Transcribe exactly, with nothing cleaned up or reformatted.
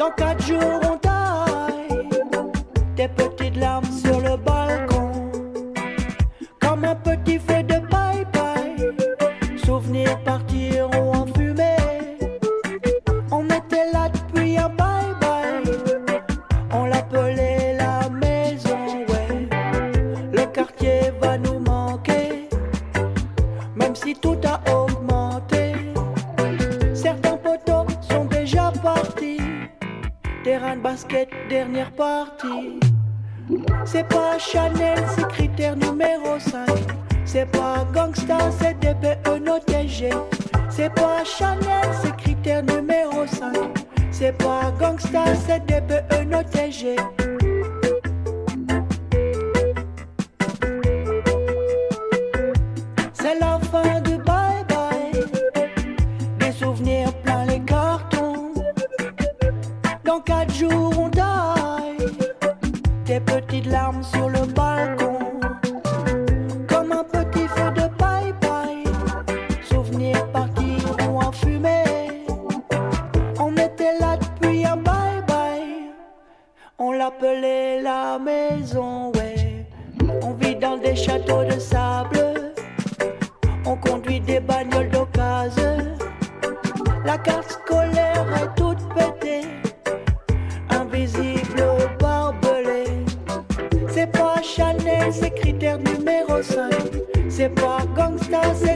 Dans quatre jours on taille des petites larmes sur le balcon, comme un petit feu de paille-paille. Souvenirs partiront en fumée. On était là depuis un bye-bye. On l'appelait la maison, ouais. Le quartier va nous manquer, même si tout a augmenté. Certains poteaux sont déjà partis. Terrain de basket, dernière partie. C'est pas Chanel, c'est critère numéro cinq. C'est pas Gangsta, c'est D P E N O T G. C'est pas Chanel, c'est critère numéro cinq. C'est pas Gangsta, c'est D P E N O T G. C'est la fin du bye-bye. Des souvenirs plein les cartons. Dans quatre jours on taille des petites larmes sur le balcon, comme un petit feu de paille-paille. Souvenirs partiront en fumée. On était là depuis un bye-bye. On l'appelait la maison, ouais. On vit dans des châteaux de sable. On conduit des bagnoles d'occasion. La carte scolaire est toute pétée, invisible barbelé. C'est pas Chanel, c'est critère numéro cinq. C'est pas Gangsta, c'est